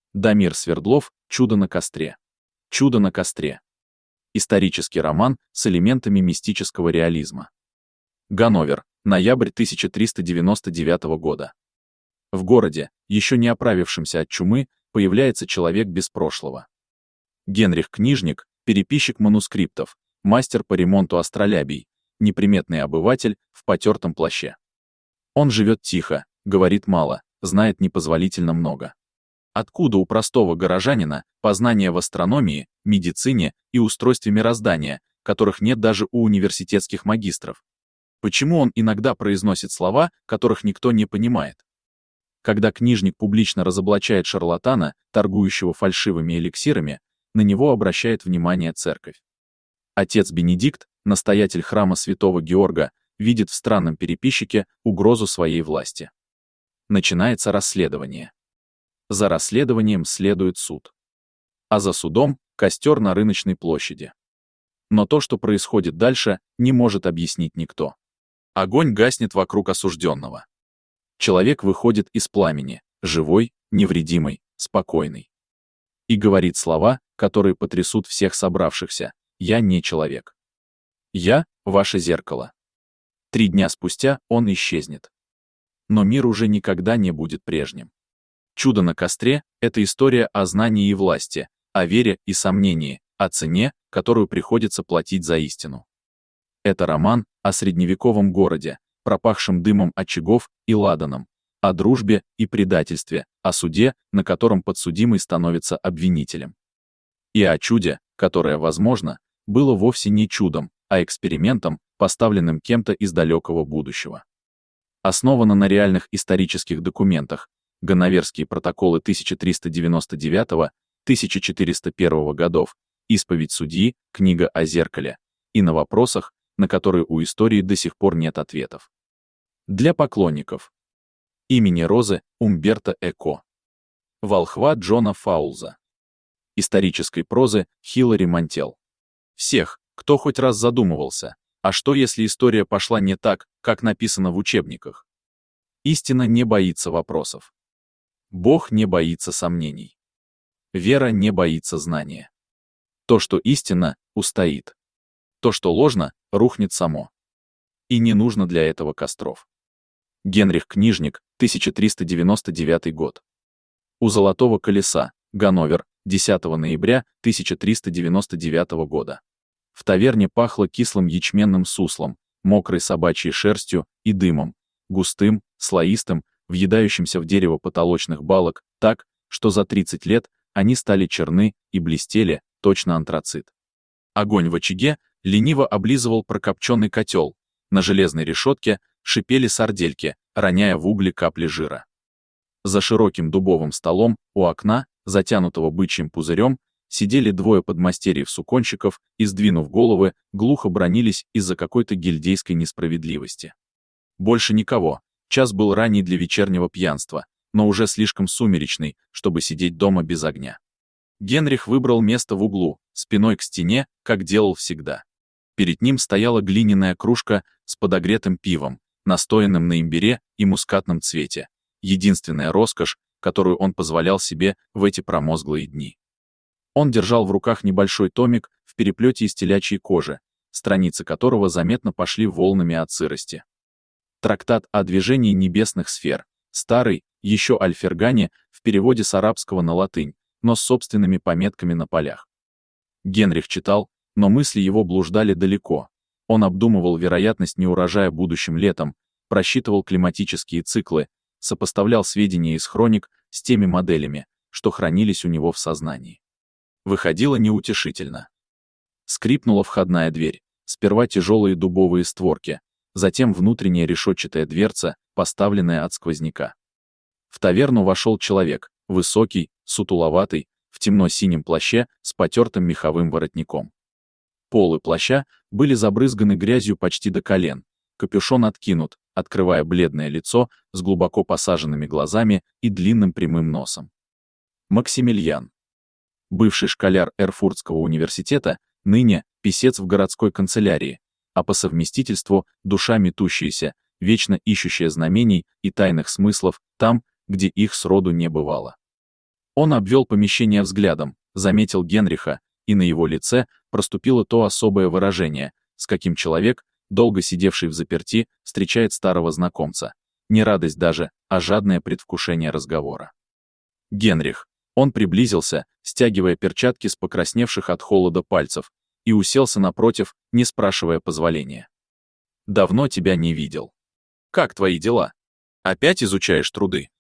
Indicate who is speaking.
Speaker 1: Дамир Свердлов «Чудо на костре». «Чудо на костре». Исторический роман с элементами мистического реализма. Ганновер, ноябрь 1399 года. В городе, еще не оправившемся от чумы, появляется человек без прошлого. Генрих Книжник, переписчик манускриптов, мастер по ремонту астролябий, неприметный обыватель в потертом плаще. Он живет тихо, говорит мало, знает непозволительно много. Откуда у простого горожанина познания в астрономии, медицине и устройстве мироздания, которых нет даже у университетских магистров? Почему он иногда произносит слова, которых никто не понимает? Когда книжник публично разоблачает шарлатана, торгующего фальшивыми эликсирами, на него обращает внимание церковь. Отец Бенедикт, настоятель храма святого Георга, видит в странном переписчике угрозу своей власти. Начинается расследование. За расследованием следует суд. А за судом — костер на рыночной площади. Но то, что происходит дальше, не может объяснить никто. Огонь гаснет вокруг осужденного. Человек выходит из пламени, живой, невредимый, спокойный. И говорит слова, которые потрясут всех собравшихся: «Я не человек. Я — ваше зеркало». 3 дня спустя он исчезнет. Но мир уже никогда не будет прежним. «Чудо на костре» — это история о знании и власти, о вере и сомнении, о цене, которую приходится платить за истину. Это роман о средневековом городе, пропахшем дымом очагов и ладаном, о дружбе и предательстве, о суде, на котором подсудимый становится обвинителем. И о чуде, которое, возможно, было вовсе не чудом, а экспериментом, поставленным кем-то из далекого будущего. Основано на реальных исторических документах, Ганноверские протоколы 1399-1401 годов, исповедь судьи, книга о зеркале, и на вопросах, на которые у истории до сих пор нет ответов. Для поклонников. Имени Розы Умберто Эко. Волхва Джона Фаулза. Исторической прозы Хилари Мантел. Всех, кто хоть раз задумывался, а что если история пошла не так, как написано в учебниках? Истина не боится вопросов. Бог не боится сомнений. Вера не боится знания. То, что истинно, устоит. То, что ложно, рухнет само. И не нужно для этого костров. Генрих Книжник, 1399 год. У Золотого колеса, Ганновер, 10 ноября 1399 года. В таверне пахло кислым ячменным суслом, мокрой собачьей шерстью и дымом, густым, слоистым, въедающимся в дерево потолочных балок, так, что за 30 лет они стали черны и блестели, точно антрацит. Огонь в очаге лениво облизывал прокопченный котел, на железной решетке шипели сардельки, роняя в угли капли жира. За широким дубовым столом у окна, затянутого бычьим пузырем, сидели 2 подмастерьев-суконщиков и, сдвинув головы, глухо бранились из-за какой-то гильдейской несправедливости. Больше никого. Час был ранний для вечернего пьянства, но уже слишком сумеречный, чтобы сидеть дома без огня. Генрих выбрал место в углу, спиной к стене, как делал всегда. Перед ним стояла глиняная кружка с подогретым пивом, настоянным на имбире и мускатном цвете, единственная роскошь, которую он позволял себе в эти промозглые дни. Он держал в руках небольшой томик в переплете из телячьей кожи, страницы которого заметно пошли волнами от сырости. Трактат о движении небесных сфер, старый, еще Альфергане, в переводе с арабского на латынь, но с собственными пометками на полях. Генрих читал, но мысли его блуждали далеко. Он обдумывал вероятность неурожая будущим летом, просчитывал климатические циклы, сопоставлял сведения из хроник с теми моделями, что хранились у него в сознании. Выходило неутешительно. Скрипнула входная дверь, сперва тяжелые дубовые створки, затем внутренняя решетчатая дверца, поставленная от сквозняка. В таверну вошел человек, высокий, сутуловатый, в темно-синем плаще с потертым меховым воротником. Полы плаща были забрызганы грязью почти до колен, капюшон откинут, открывая бледное лицо с глубоко посаженными глазами и длинным прямым носом. Максимилиан. Бывший школяр Эрфуртского университета, ныне писец в городской канцелярии, а по совместительству душа метущаяся, вечно ищущая знамений и тайных смыслов там, где их сроду не бывало. Он обвел помещение взглядом, заметил Генриха, и на его лице проступило то особое выражение, с каким человек, долго сидевший взаперти, встречает старого знакомца. Не радость даже, а жадное предвкушение разговора. Генрих. Он приблизился, стягивая перчатки с покрасневших от холода пальцев, и уселся напротив, не спрашивая позволения. «Давно тебя не видел. Как твои дела? Опять изучаешь труды?»